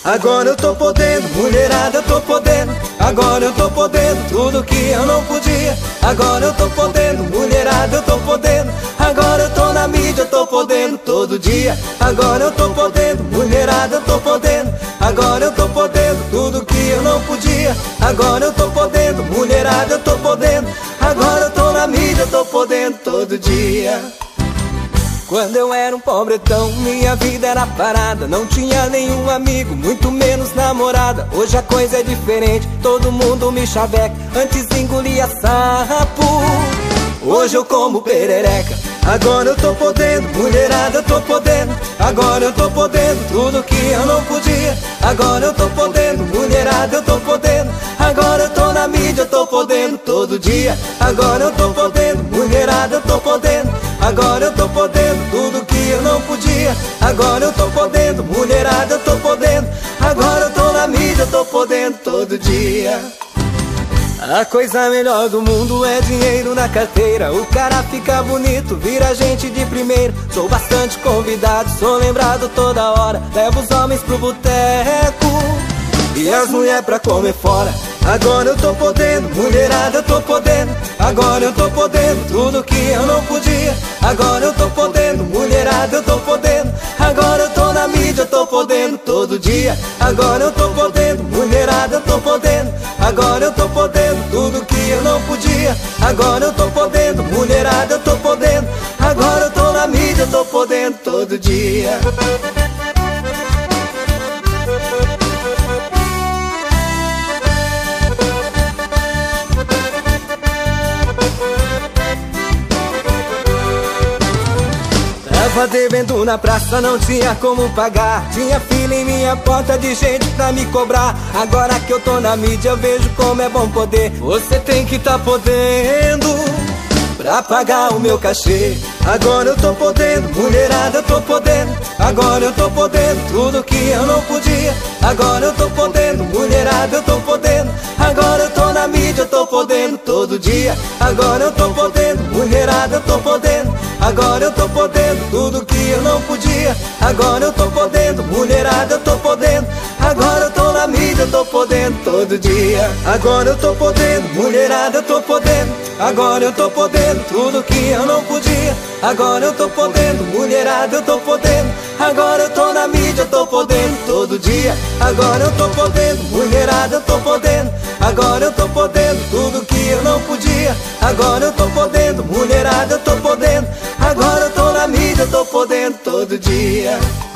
Agora eu tô podendo, mulherada, eu tô podendo. Agora eu tô podendo tudo que eu não podia. Agora eu tô podendo, mulherada, eu tô podendo. Agora eu tô na mídia, eu tô podendo todo dia. Agora eu tô podendo, mulherada, eu tô podendo. Agora eu tô podendo tudo que eu não podia. Agora eu tô podendo, mulherada, eu tô podendo. Agora eu tô na mídia, eu tô podendo todo dia. Quando eu era um pobretão, minha vida era parada. Não tinha nenhum amigo, muito menos namorada. Hoje a coisa é diferente, todo mundo me chaveca. Antes engolia sapo, hoje eu como perereca. Agora eu tô podendo, mulherada, eu tô podendo. Agora eu tô podendo tudo que eu não podia. Agora eu tô podendo, mulherada, eu tô podendo. Agora eu tô na mídia, eu tô podendo todo dia. Agora eu tô podendo, mulherada, eu tô podendo. Agora eu tô podendo tudo que eu não podia. Agora eu tô podendo, mulherada, eu tô podendo. Agora eu tô na mídia, eu tô podendo todo dia. A coisa melhor do mundo é dinheiro na carteira. O cara fica bonito, vira gente de primeira. Sou bastante convidado, sou lembrado toda hora. Levo os homens pro boteco e as mulheres pra comer fora. Agora eu tô podendo, mulherada, eu tô podendo. Agora eu tô podendo tudo que eu não podia. Agora eu tô podendo, mulherada, eu tô podendo. Agora eu tô na mídia, eu tô podendo todo dia. Agora eu tô podendo, mulherada, eu tô podendo. Agora eu tô podendo tudo que eu não podia. Agora eu tô podendo, mulherada, eu tô podendo. Agora eu tô na mídia, eu tô podendo todo dia. Tava devendo na praça, não tinha como pagar. Tinha fila em minha porta de gente pra me cobrar. Agora que eu tô na mídia, eu vejo como é bom poder. Você tem que tá podendo pra pagar o meu cachê. Agora eu tô podendo, mulherada, eu tô podendo. Agora eu tô podendo tudo que eu não podia. Agora eu tô podendo, mulherada, eu tô podendo. Agora eu tô na mídia, eu tô podendo todo dia. Agora eu tô podendo, mulherada, eu tô podendo. Agora eu tô podendo tudo que eu não podia. Agora eu tô podendo, mulherada, eu tô podendo. Agora eu tô na mídia, eu tô podendo todo dia. Agora eu tô podendo, mulherada, eu tô podendo. Agora eu tô podendo tudo que eu não podia. Agora eu tô podendo, mulherada, eu tô podendo. Agora eu tô na mídia, eu tô podendo todo dia. Agora eu tô podendo, mulherada, eu tô podendo. Agora eu tô podendo tudo que eu não podia. Agora eu tô podendo, mulherada, eu tô podendo. Agora eu tô na mídia, eu tô podendo todo dia.